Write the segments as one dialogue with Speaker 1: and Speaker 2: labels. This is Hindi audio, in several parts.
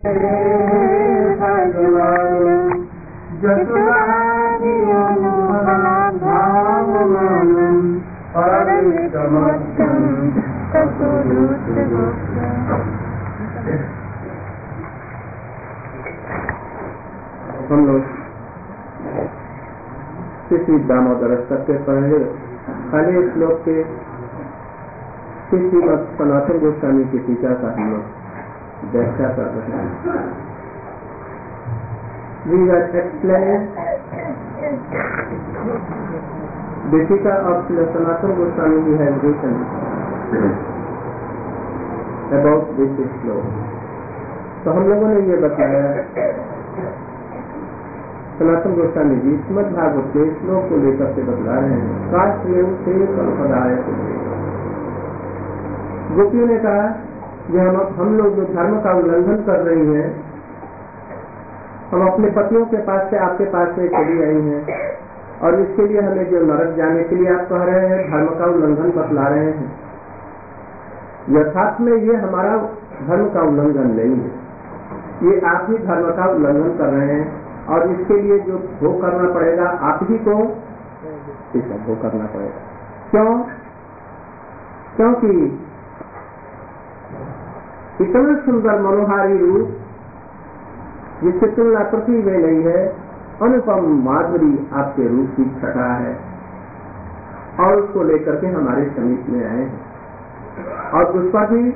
Speaker 1: हम लोग किसी दामोदर सत्य पढ़े खाली श्लोक के किसी सनातन गोस्वामी की टीका का हम लोग व्याख्या कर रहे हैं। We were explaining the टीका of Sanatana Goswami who has written about this श्लोक। तो हम लोगों ने ये बताया सनातन गोस्वामी जी श्रीमद् भागवत के श्लोक को लेकर के बतला रहे हैं। काश्मीर से कल्पदाय गोपियों ने कहा कि हम लोग जो धर्म का उल्लंघन कर रही हैं, हम अपने पतियों के पास से आपके पास में चली आई हैं और इसके लिए हमें जो नरक जाने के लिए आप कह रहे हैं, धर्म का उल्लंघन बतला रहे हैं। यथार्थ में ये हमारा धर्म का उल्लंघन नहीं है, ये आप ही धर्म का उल्लंघन कर रहे हैं और इसके लिए जो भोग करना पड़ेगा आप ही को इसका भोग करना पड़ेगा। क्यों? क्योंकि इतना सुंदर मनोहारी रूप जिससे तुलना पृथ्वी में नहीं है, अनुपम माधुरी आपके रूप की छटा है और उसको लेकर के हमारे समीप में आए हैं और उस पर भी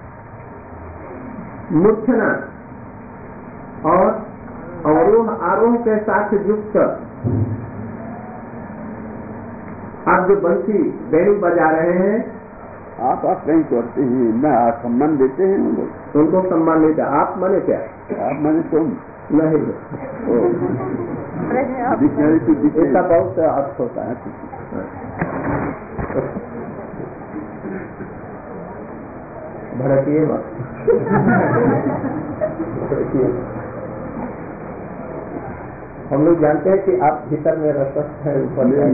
Speaker 1: मूर्छना और अवरोह आरोह के साथ युक्त आप जो बंसी बैरू बजा रहे हैं,
Speaker 2: आप नहीं करते हैं ना, आप सम्मान देते हैं
Speaker 1: उनको सम्मान देते। आप माने क्या?
Speaker 2: आप माने तुम
Speaker 1: नहीं, इसका बहुत अर्थ होता है। भड़किए मत। हम लोग जानते हैं कि आप भीतर में रसस्थ हैं,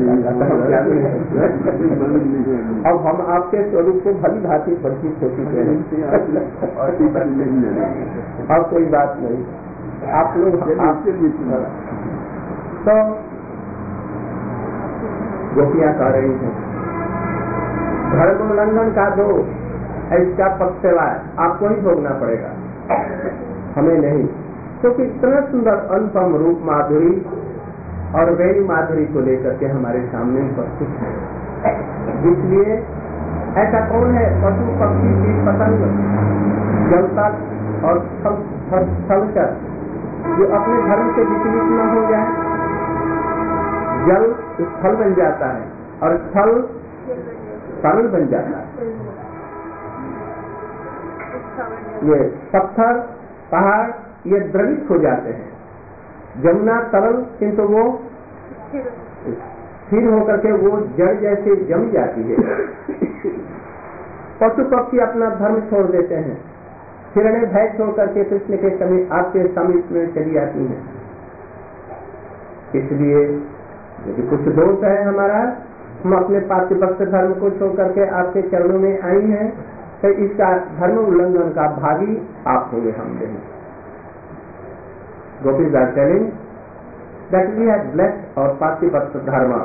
Speaker 1: अब हम आपके स्वरूप को भली भांति परिचित हो चुके हैं। अब कोई बात नहीं, आप लोग तो गोपियां कह रही हैं धर्म उल्लंघन का दो इसका पक्ष है, आपको ही भोगना पड़ेगा, हमें नहीं। क्योंकि इतना सुंदर अनुपम रूप माधुरी और वैरी माधुरी को लेकर के हमारे सामने उपस्थित है। इसलिए ऐसा कौन है पशु पक्षी कीट पतंग जलता और स्थलचर जो अपने धर्म से विचलित न हो जाए? जल स्थल बन जाता है और स्थल तरल बन जाता है। ये पत्थर पहाड़ ये द्रवित हो जाते हैं। जमुना तरल किंतु वो स्थिर होकर के वो जड़ जैसे जम जाती है। पशु पक्षी अपना धर्म छोड़ देते हैं, हिरणे भय छोड़ करके कृष्ण के समीप आपके समीप में चली आती हैं। इसलिए यदि कुछ दोष है हमारा, हम अपने पाठ्यभक्त धर्म को छोड़ करके आपके चरणों में आई हैं, तो इसका धर्म उल्लंघन का भागी आप होंगे, हम नहीं। Gopis are telling that we have blessed our Patipatra dharma.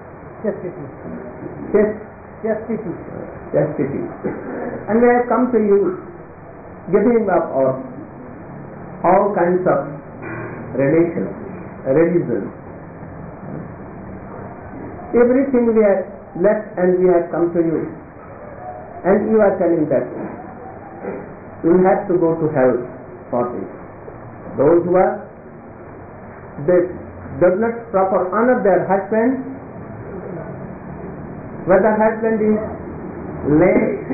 Speaker 1: Chastity. And we have come to you giving up all kinds of religion. Everything we have left and we have come to you. And you are telling that you will have to go to hell for this. Those who are, they do not proper honor their husband, whether husband is late,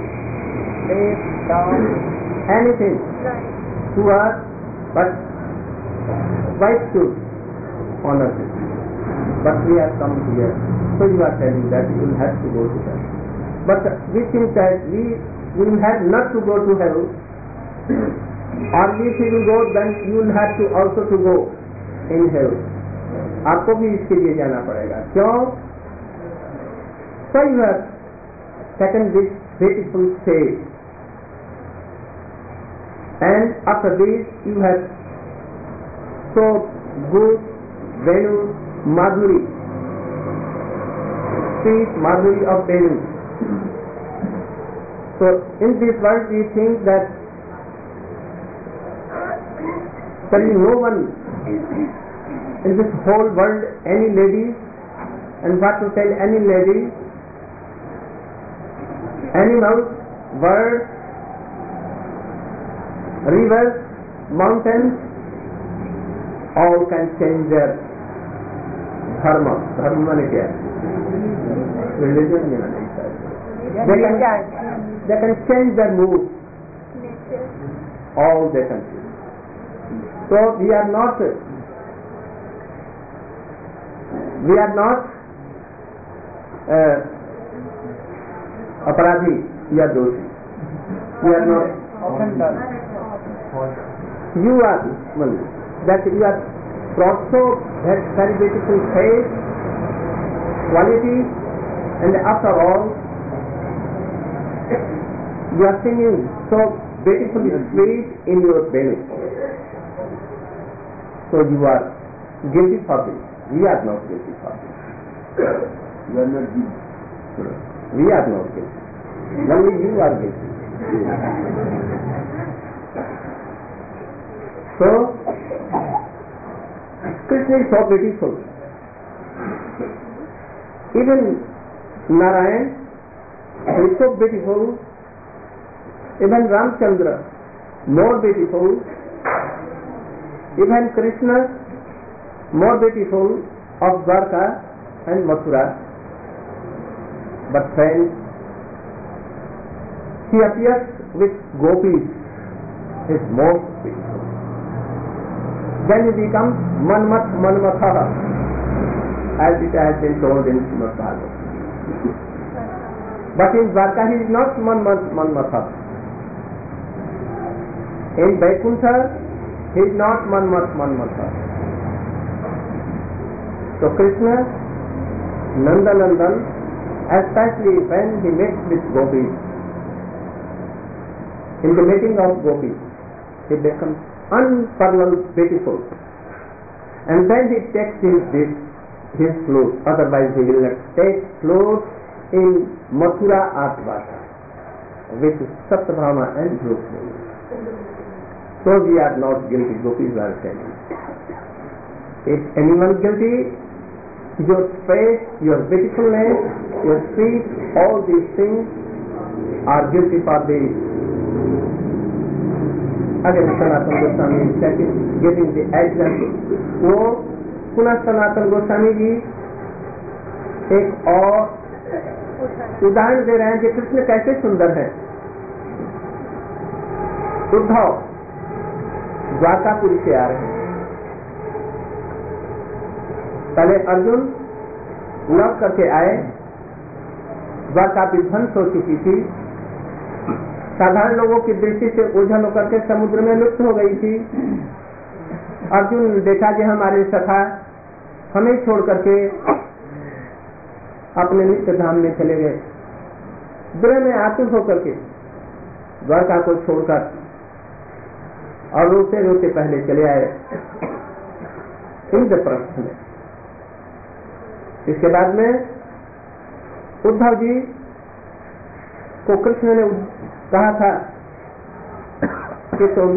Speaker 1: down, anything, who are, but wife should honor this. But we have come here, so you are telling that you will have to go to hell. But we think that we will have not to go to hell. Or if you will go, then you will have to also to go in hell. आपको भी इसके लिए जाना पड़ेगा। क्यों? So you have taken this beautiful state And after this you have so good Venu Madhuri, sweet Madhuri of Venu. So in this world we think that there is no one in this whole world, any lady, and what to tell any lady, animals, birds, rivers, mountains, all can change their dharma. Dharma means क्या? Religion means they can change their mood. All they can change. So we are not aparadhi, we are doshi. We are not offenders. You are that you are also that very beautiful face, quality, and after all you are singing so beautifully sweet in your belly. So you are guilty for this. We are not guilty for this.
Speaker 2: You are not guilty.
Speaker 1: We are not guilty. Only you are guilty. So Krishna is so beautiful. Even Narayan is so beautiful. Even Ramchandra, more beautiful. Even Krishna, more beautiful of Dwarka and Mathura. But friends, he appears with gopis, is most beautiful. Then he becomes Manmat Manmatha, as it has been told in Srimad Bhagavatam. But in Dwarka he is not Manmat Manmatha. In Vaikuntha he is not Manmat Manmatha. So Krishna, Nanda Nandan, especially when he meets with gopis, in the meeting of gopis, he becomes unparalleled beautiful. And then he takes his flute, otherwise he will not take flute in Mathura or Dwarka with Satyabhama and Rukmini. So we are not guilty, gopis are telling. If anyone guilty, your face, your beautifulness, your speech, all these things are guilty for this. Again, Sanatana Goswami is giving the example. वो पुनः सनातन गोस्वामी जी एक और उदाहरण दे रहे हैं कि कृष्ण कैसे सुंदर है। उद्धव द्वारकापुरी से आ रहे हैं। पहले अर्जुन लौट करके आए, द्वारका विध्वंस हो चुकी थी, साधारण लोगों की दृष्टि से ओझल होकर के समुद्र में लुप्त हो गई थी। अर्जुन ने देखा कि हमारे सखा हमें छोड़ करके अपने नित्य धाम में चले गए। विरह में आतुर होकर के द्वारका को छोड़कर और रोते रोते पहले चले आए इंद्रप्रस्थ में। इसके बाद में उद्धव जी को कृष्ण ने कहा था कि तुम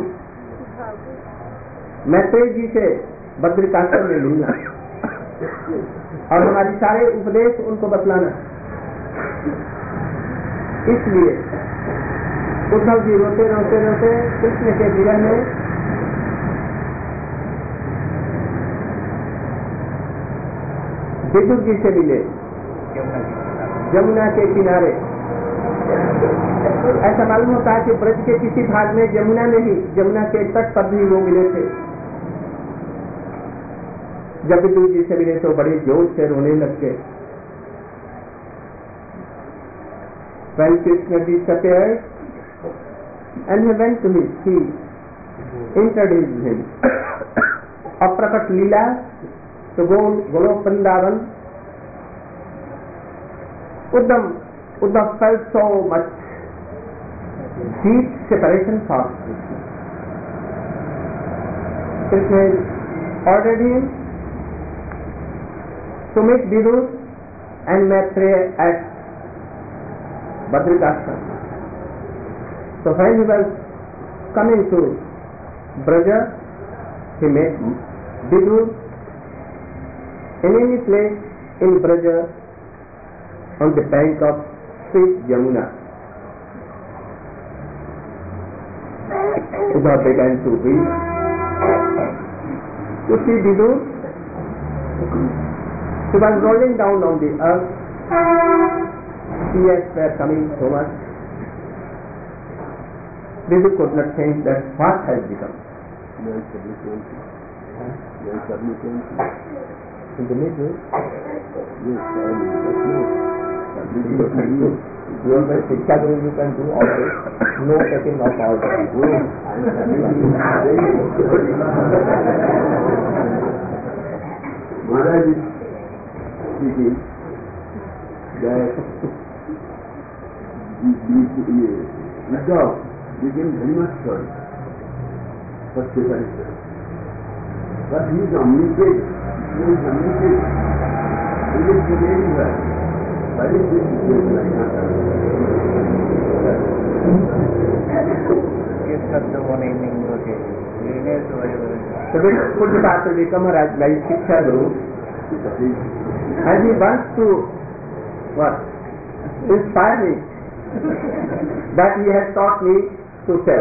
Speaker 1: मैत्रेय जी से बद्रिकाश्रम में मिलना और हमारी सारे उपदेश उनको बतलाना। इसलिए उद्धव जी रोते रोते रोते कृष्ण के विरह में विदुर जी से मिले जमुना के किनारे। ऐसा मालूम होता है कि ब्रज के किसी भाग में जमुना नहीं, जमुना के तट पर भी वो मिले थे। जब विदुर जी से मिले तो बड़े जोर से रोने लग गए। When Krishna disappeared and he went to his feet, introduced him. अप्रकट लीला तो Golok Vrindavan. Uddhav felt so much deep separation from Krishna. Krishna ordered him to meet Vidur and Maitreya at Badrikashram. So when he was coming to Braja, he met Vidur in any place in Braja on the bank of sweet Yamuna. Uddhav began to weep. To see Vidur, he was rolling down on the earth. Tears were coming so much. Vidur could not think that what has become. In the middle, you always Shiksha Guru, you can do all this. No taking of all this.
Speaker 2: Maharaj is speaking that Uddhav became very much sorry for separation. But he is omnipotent. He is omnipotent. He is everywhere. Why is this situation like that?
Speaker 1: So this Pujyapatra Vika Maharaj, like Shiksha Guru, and he wants to inspire me that he has taught me to tell.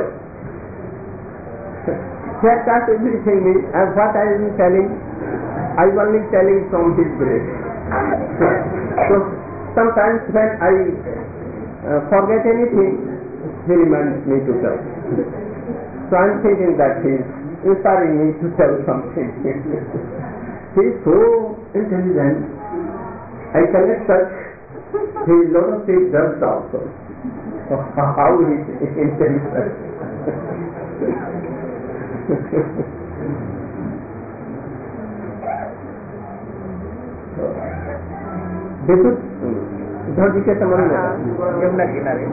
Speaker 1: He has taught everything me, and what I am telling, I am only telling from his grace. So sometimes when I forget anything, he reminds me to tell. So I am thinking that he is inspiring me to tell something. He is so intelligent. I cannot search his lotus feet dust also. How he is intelligent. देखो उद्धव जी के संबंध में यमुना किनारे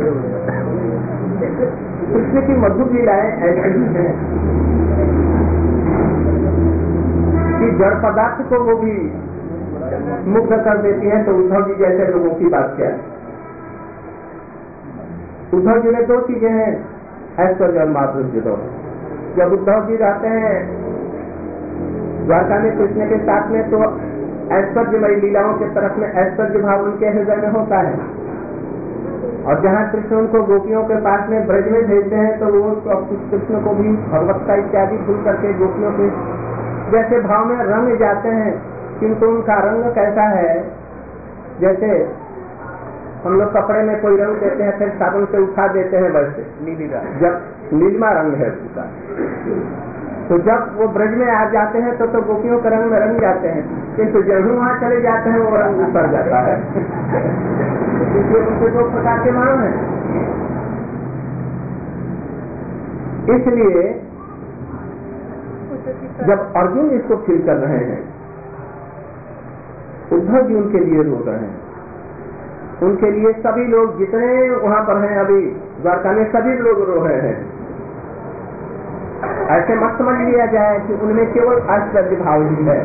Speaker 1: कृष्ण की मधुर लीलाएं ऐसी ही हैं कि जड़ पदार्थ को वो भी मुग्ध कर देती हैं। तो उद्धव जी जैसे लोगों की बात क्या है। उद्धव जी में दो चीजें हैं, ऐश्वर्य और माधुर्य दोनों। जब उद्धव जी रहते हैं द्वारका में कृष्ण के साथ में, तो ऐश्वर्यमयी लीलाओं के तरफ में ऐश्वर्य भाव उनके हृदय में होता है। और जहाँ कृष्ण उनको गोपियों के पास में ब्रज में भेजते हैं, तो वो कृष्ण को भी भगवत्ता इत्यादि भूल करके गोपियों के जैसे भाव में रंग जाते हैं। किंतु उनका रंग कैसा है, जैसे हम लोग कपड़े में कोई रंग देते हैं फिर साबुन से उठा देते हैं, वैसे जब नीलिमा रंग है उसका। तो जब वो ब्रज में आ जाते हैं तो गोपियों के रंग में रंग जाते हैं, किंतु जब वहां चले जाते हैं वो रंग उतर जाता है। इसलिए उनके दो प्रकार के मान हैं। इसलिए जब अर्जुन इसको फील कर रहे हैं, उद्धव जी उनके लिए रो रहे हैं। उनके लिए सभी लोग जितने वहां पर हैं अभी द्वारका में, सभी लोग रो रहे हैं। ऐसे मत समझ लिया जाए कि उनमें केवल ऐश्वर्य भाव ही है।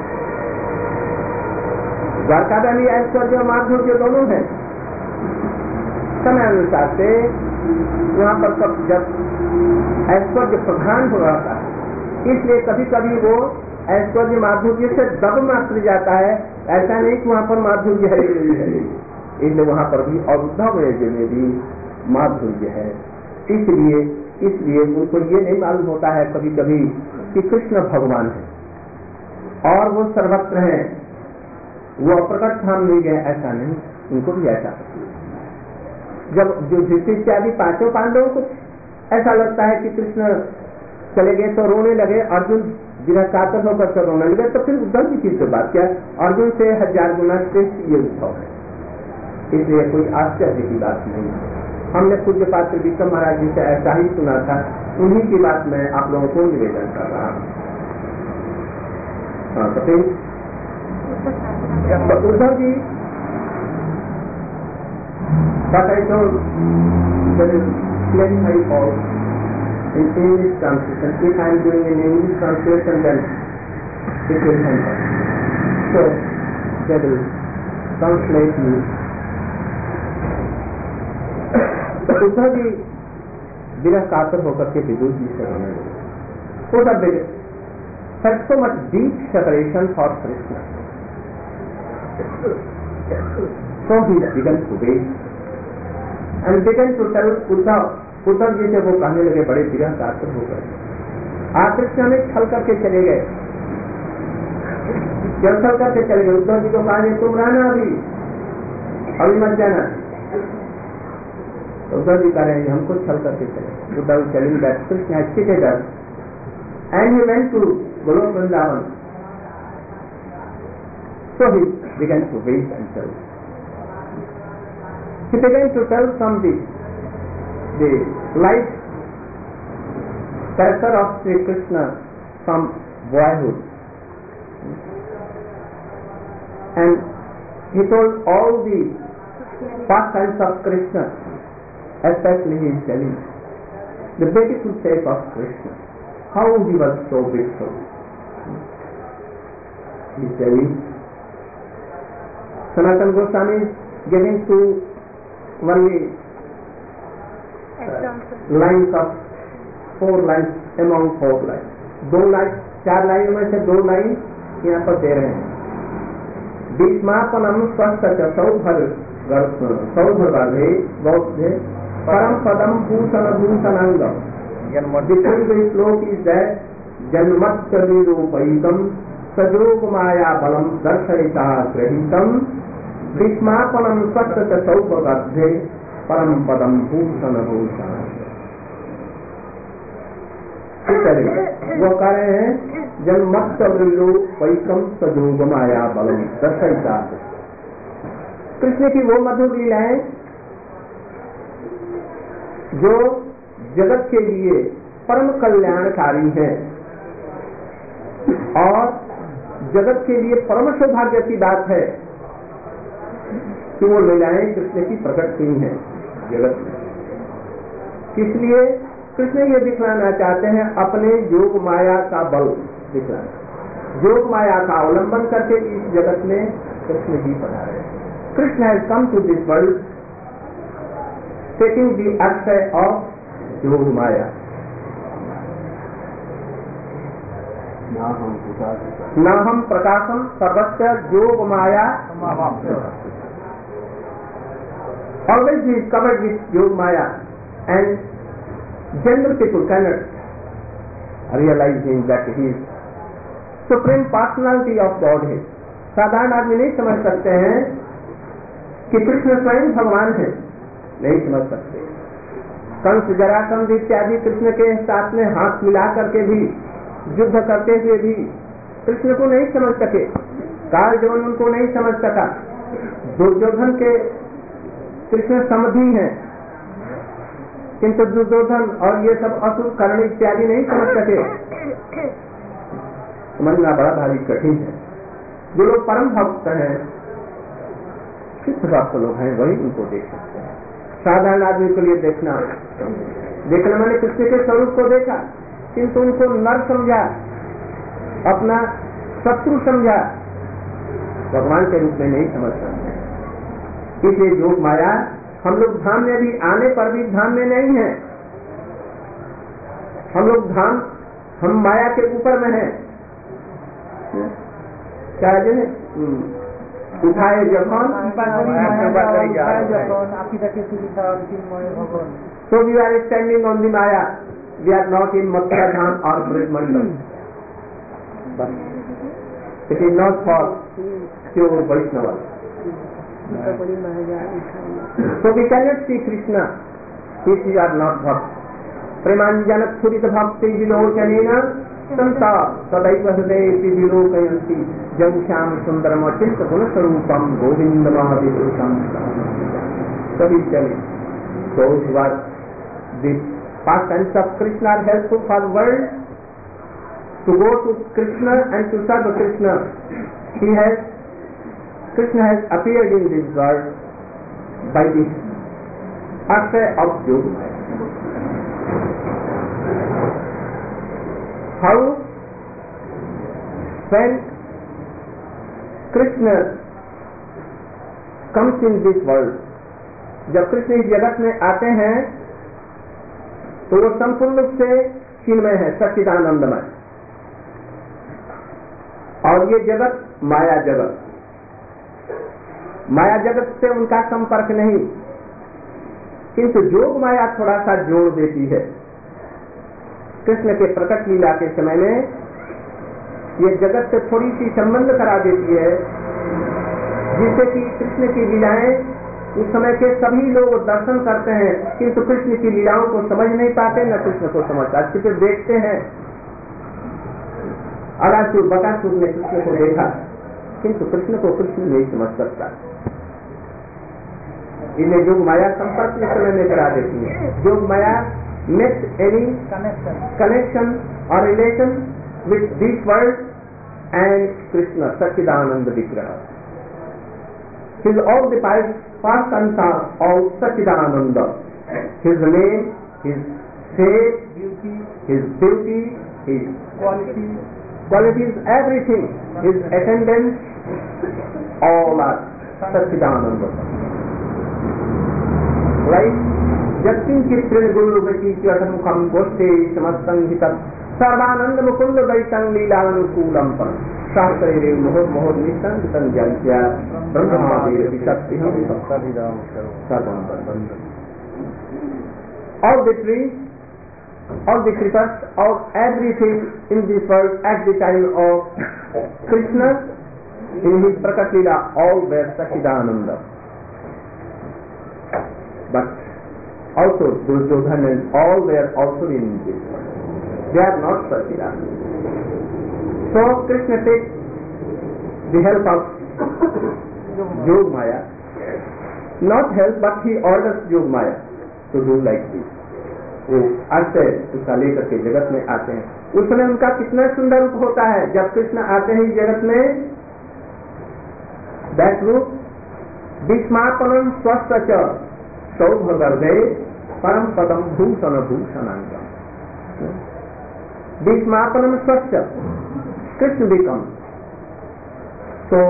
Speaker 1: द्वारका में भी ऐश्वर्य और माधुर्य दोनों है। समय अनुसार से वहाँ पर सब जब ऐश्वर्य प्रधान हो रहा है, इसलिए कभी कभी वो ऐश्वर्य माधुर्य से दब मात्र जाता है। ऐसा नहीं कि वहाँ पर माधुर्य है, इसलिए वहाँ पर भी और उद्धव में भी माधुर्य है। इसलिए उनको ये नहीं मालूम होता है कभी कभी कि कृष्ण भगवान है और वो सर्वत्र है, वो अप्रकट धाम नहीं गए, ऐसा नहीं। उनको भी ऐसा जब जो युधिष्ठिर इत्यादि पांचों पांडवों को ऐसा लगता है कि कृष्ण चले गए तो रोने लगे, अर्जुन जिन्हें कातर होकर तो रोने लगे, तो फिर उद्धव जी की बात क्या, अर्जुन से 1000 गुना श्रेष्ठ ये उद्धव है। इसलिए कोई आश्चर्य की बात नहीं है। हमने पूज्य पात्र विक्रम महाराज जी से ऐसा ही सुना था, उन्हीं की बात मैं आप लोगों को निवेदन कर रहा हूँ। Uddhav ji but I told there is plenty of in English translation. If I am doing in English translation, then it will help us. So they will translate me. तो उधर भी विरह कातर होकर के विदुर जी से होने लगे. उधर had so much deep separation for Krishna. So he began to wait and began to tell Uddhav ji से वो कहने लगे बड़े विरह कातर होकर. कृष्ण में छल करके चले गए. जब छल करके चले गए उद्धव जी को कहा तुम रहना अभी मत जाना. तो उद्धव जी कह रहे हैं हमको छल करके चले. Uddhav telling that Krishna has cheated us and he went to Golok Vrindavan. So he began to wait and tell. He began to tell from the life character of Sri Krishna from boyhood. And he told all the pastimes of Krishna, especially he is telling the beautiful shape of Krishna, how he was so beautiful. He is telling. Sanatana Goswami is giving to only lines of 4 lines among 4 lines. 2 lines, 4 line में से 2 लाइन यहाँ पर दे रहे हैं. भीष्मापनम स्वस्थ सौभर्गे बौद्धे परम पदम भूषण भूषणांगम. The श्लोक is that जन्मत्तरूपैकम सजोग माया बलम दर्शयिता ग्रहीतम भीष्मापनम स्वस्थ सौभर्गे परम पदम भूषण भूषण. वो कह रहे हैं जन्मत्तरूपैकम सजोग माया बलम दर्शयिता. कृष्ण की वो मधुर लीलाएं जो जगत के लिए परम कल्याणकारी हैं और जगत के लिए परम सौभाग्य की बात है कि वो लीलाएं कृष्ण की प्रकट हुई हैं जगत में. इसलिए कृष्ण ये दिखलाना चाहते हैं अपने योग माया का बल दिखलाना. योग माया का अवलंबन करके इस जगत में कृष्ण जी पधारे. Krishna has come to this world taking the अक्षय ऑफ योग माया. नाहम प्रकाशम सर्वस्य योग माया. Always he is covered with Yoga Maya and general people cannot realize him that he is supreme personality of Godhead. साधारण आदमी नहीं समझ सकते हैं कि कृष्ण स्वयं भगवान है, नहीं समझ सकते. कंस जरासंध इत्यादि कृष्ण के साथ में हाथ मिला करके भी युद्ध करते हुए भी कृष्ण को नहीं समझ सके. कालजवन उनको नहीं समझ सका. दुर्योधन के कृष्ण समधी हैं किंतु दुर्योधन और ये सब असुर कर्ण इत्यादि नहीं समझ सके. समझना बड़ा भारी कठिन है. जो लोग परम भक्त हैं, सिद्ध भक्त लोग हैं, वही उनको देख सकते हैं. साधारण आदमी के लिए देखना मैंने कृष्ण के स्वरूप को देखा किंतु उनको नर समझा, अपना शत्रु समझा, भगवान के रूप में नहीं समझ सकते. इसलिए योग माया हम लोग धाम में भी आने पर भी धाम में नहीं है. हम लोग धाम हम माया के ऊपर में हैं. क्या है उठाए जखन so we are standing on the Maya. We are not in Mathura Dham or Brij Mandal. But it is not for pure Vaishnava. So we cannot see Krishna if we are not bhakt. Premanjana Thurita Bhakti Vilochanena Santa Sadaiva Hridayepi Vilokayanti Jansham Sundaram Achilta Gunasarupam Govinda Mahavirusham. So he is telling those who are the pastimes of Krishna are helpful for the world to go to Krishna and to serve Krishna. Krishna has appeared in this world by the aspect of Yoga. how when Krishna comes in this world, जब कृष्ण इस जगत में आते हैं तो वो संपूर्ण रूप से चिन्मय है, सच्चिदानंदमय। और ये जगत माया जगत, माया जगत से उनका संपर्क नहीं, किंतु जोग माया थोड़ा सा जोड़ देती है। कृष्ण के प्रकट लीला के समय में ये जगत से थोड़ी सी संबंध करा देती है, जिससे कि कृष्ण की लीलाएं उस समय के सभी लोग दर्शन करते हैं, किंतु कृष्ण की लीलाओं को समझ नहीं पाते, न कृष्ण को समझ पाते। सिर्फ देखते हैं। अगासुर बकासुर ने कृष्ण को देखा, किंतु कृष्ण को कृष्ण नहीं समझ सकता। इन्हें योग माया संपर्क इस समय में करा देती है। योग माया makes any connection or relation with this world and Krishna, Satchidananda Vigraha. He is all the past and all Satchidananda. His name, his shape, his beauty, his qualities, everything, his attendance, all are Satchidananda. Like Jatin Guru Vati Chatamukam Goste Samasanghitam Sarvananda Mukunda Vaitan Leelanukulam Shastre Mohod Mohod Nitan Sanjantya Brahmavir Vishaktiham Saptadidam Sarvam. All the trees, all the creatures, all everything in this world at the time of Krishna in his Prakat Leela, all were Satchidananda. But also Duryodhana and all were also in this world. They are not Satchidananda. So Krishna takes the help of Yog Maya, not help but he orders Yog Maya to do like this. वो आते उसका लेकर के जगत में आते हैं। उस समय उनका कितना सुंदर रूप होता है जब कृष्ण आते हैं इस जगत में। दैट रूप विस्मापनम स्वस्थ च सौभगर्दे परम पदम भूषण भूषणांगम। विस्मापनम स्वस्थ Krishna become so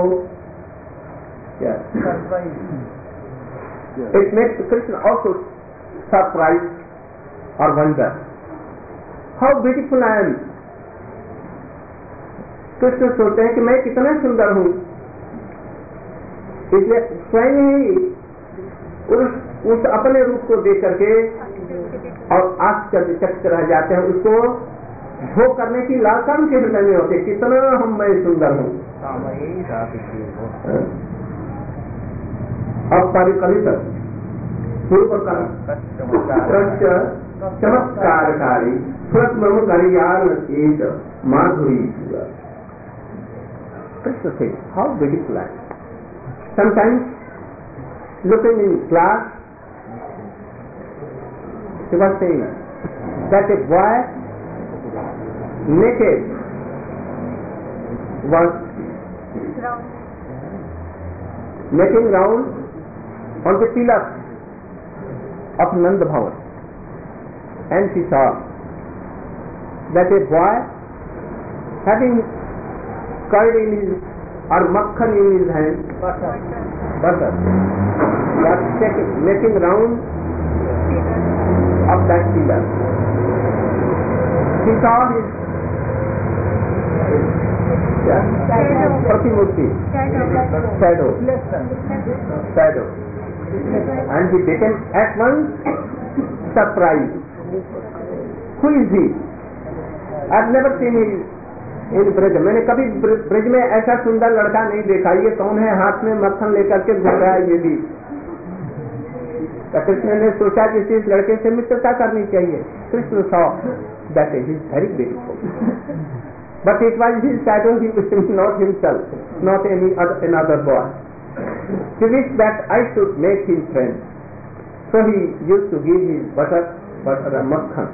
Speaker 1: it makes Krishna also surprised or wonder how beautiful I am. Krishna सोचते हैं कि मैं कितना सुंदर हूँ, इसलिए स्वयं ही उस अपने रूप को देख करके और आश्चर्यचकित रह जाते हैं। उसको भोग करने की लालसा उनके हृदय में होती है, कितना मैं सुंदर हूँ। अपरिकलित चमत्कारकारी माधुरी। Krishna says, how beautiful I am. Sometimes looking in glass, he was saying that a boy naked was making round on the pillars of Nanda Bhavan, and she saw that a boy having curd in his or makhan in his hand, butter, was making round of that pillar. She saw his Pratimurti, shadow, and he became at once surprised. Who is he? I have never seen him in Braj. मैंने कभी ब्रज में ऐसा सुंदर लड़का नहीं देखा। ये कौन है? हाथ में मक्खन लेकर के घूम रहा है ये भी। कृष्ण ने सोचा कि इस लड़के से मित्रता करनी चाहिए। Krishna saw that he is very beautiful, but it was his shadow, not himself, not another boy. He wished that I should make him friend, so he used to give his butter makhan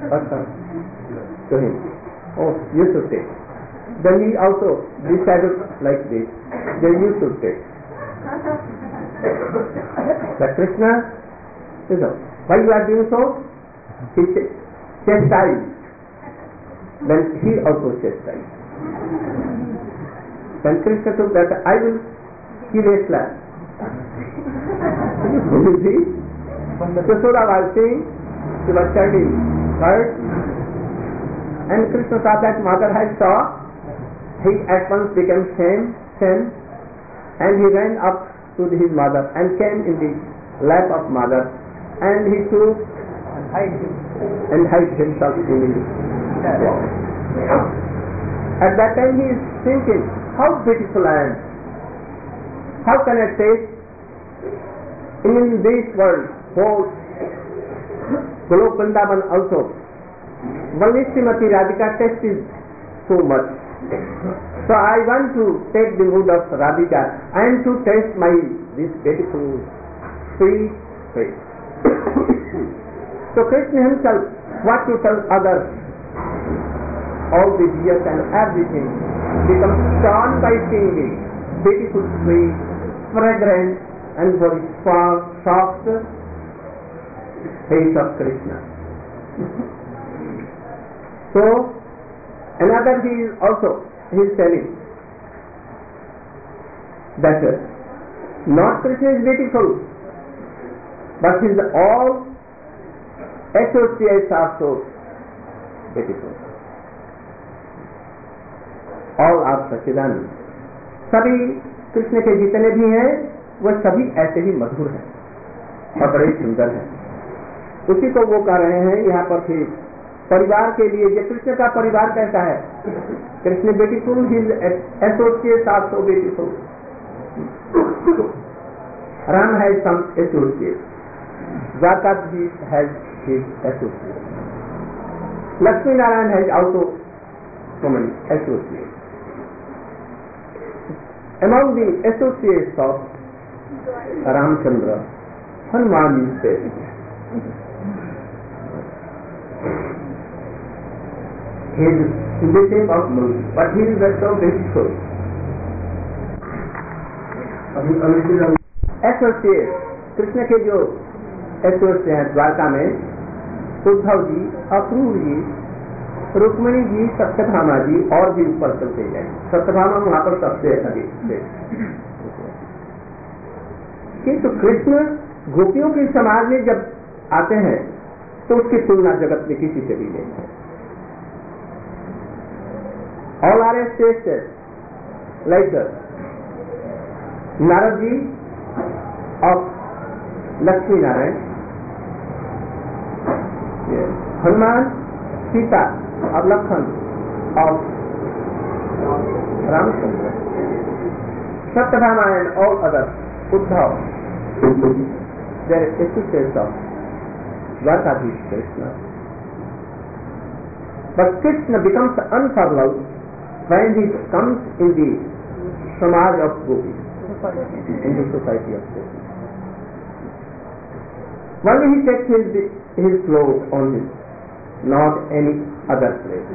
Speaker 1: to him. Oh, you should take. Then he also decided like this. Then you should take. But Krishna, why you are doing so? He chastised. then he also chastised. Then Krishna took that, I will give a slap. You see? Yashoda was saying, she was turning hurt, and Krishna saw that mother had saw, he at once became shame, and he ran up to his mother and came in the lap of mother, and he took and hid himself in his wall. At that time he is thinking, how beautiful I am. How can I taste in this world, whole Golok Vrindavan also, only Srimati Radhika tastes so much. So I want to take the mood of Radhika and to taste this beautiful sweet face. So Krishna himself, what to tell others, all the years and everything becomes torn by seeing the beautiful, sweet, fragrant and very soft face of Krishna. So another he is telling that not Krishna is beautiful, but his all associates are so beautiful. All are सच्चिदानंद. सभी कृष्ण के जितने भी हैं वह सभी ऐसे ही मधुर हैं और बड़े सुंदर हैं. उसी को वो कह रहे हैं यहाँ पर फिर परिवार के लिए. ये कृष्ण का परिवार कैसा है? Krishna beautiful, his associates are so beautiful. Ram has some associates, Dwarkadhish has his associates, Lakshmi Narayan has also so many associates. Among the associates of Ramchandra, Hanuman is there. He is in the shape of monkey, but he is so beautiful. Associates, Krishna के जो associates हैं द्वारका में, उद्धव जी, अक्रूर जी, रुक्मिणी जी, सत्यभामा जी और भी ऊपर चलते गए. सत्यभामा वहां पर सबसे अधिक थे. किंतु कृष्ण गोपियों के समाज में जब आते हैं तो उसकी तुलना जगत में किसी से भी नहीं है. All are stated like Narad ji और लक्ष्मी नारायण, हनुमान, सीता और लखन और Ramchandra, Satyabhama and all others, Uddhav, they are associates of Dwarkadhish Krishna. But Krishna becomes unparalleled when he comes in the samaj of gopis, in the society of gopis. Only he takes his clothes on him, not any other place.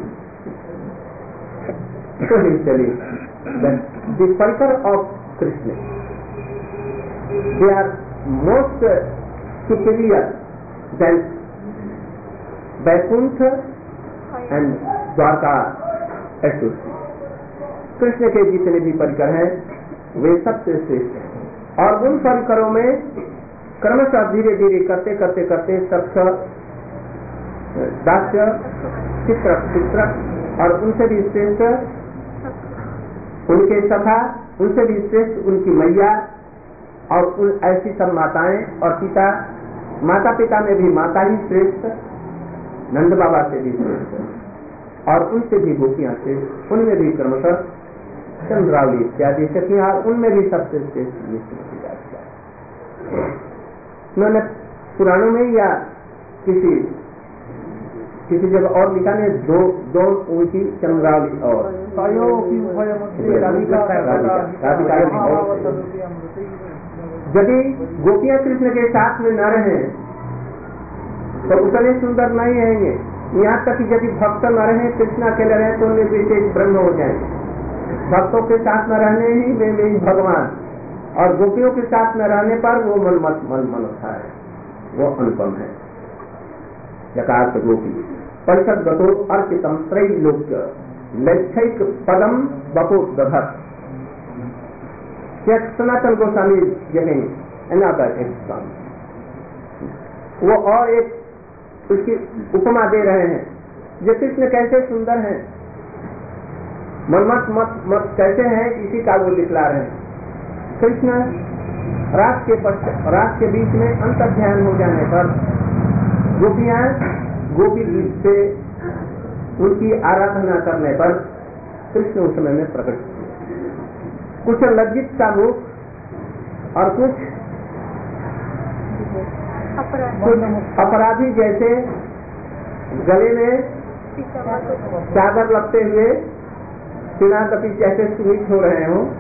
Speaker 1: So he is telling that the parikar of Krishna, they are most superior than Vaikuntha and Dwarka associates. Krishna के जितने भी परिकर हैं वे सबसे श्रेष्ठ हैं. और उन परिकरों में क्रमशः धीरे धीरे करते करते करते सख्य, दास्य, चित्रक और उनसे भी श्रेष्ठ उनके सखा, उनसे भी श्रेष्ठ उनकी मैया और उन ऐसी सब माताएं और पिता, माता पिता में भी माता ही श्रेष्ठ, नंद बाबा से भी श्रेष्ठ और उनसे भी गोपियां श्रेष्ठ, उनमें भी क्रमशः चंद्रावली इत्यादि सखियां, उनमें भी सबसे श्रेष्ठ. मैंने पुराणों में या किसी जगह और लिखा नहीं, दो ऊंची चंद्रावली और यदि गोपियां कृष्ण के साथ में न रहे तो उतने सुंदर नहीं रहेंगे. यहाँ तक कि यदि भक्त न रहे, कृष्ण अकेले रहे तो उनमें विशेष ब्रह्म हो जाएंगे. भक्तों के साथ न रहने ही वे भगवान, और गोपियों के साथ न रहने पर वो मन होता है, वो अनुपम है. यथार्थ गोपी परिषद गतो अर्पितम त्रैलोक्य लैक्षिक पदम बपोदधत। Sanatan Goswami giving another example। वो और एक उसकी उपमा दे रहे हैं, जो कृष्ण कैसे सुंदर हैं, मनमत मत मत कैसे हैं, इसी का वो दिखला रहे हैं। कृष्ण रात के बीच में अंतर ध्यान हो जाने पर गोपियां गोपी गीत से उनकी आराधना करने पर कृष्ण उस समय में प्रकट हुए। कुछ लज्जित का मुख और कुछ अपराधी जैसे गले में चादर लगते हुए सेनापति जैसे सुमित हो रहे हों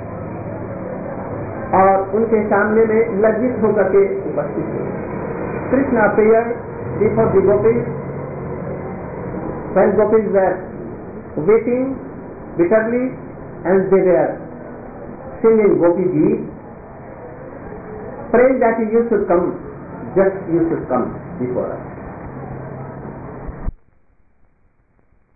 Speaker 1: और उनके सामने में लज्जित होकर के उपस्थित हो। Krishna appeared before the gopis when gopis were weeping bitterly and they were singing Gopi Geet, praying that you should come, just you should come before us.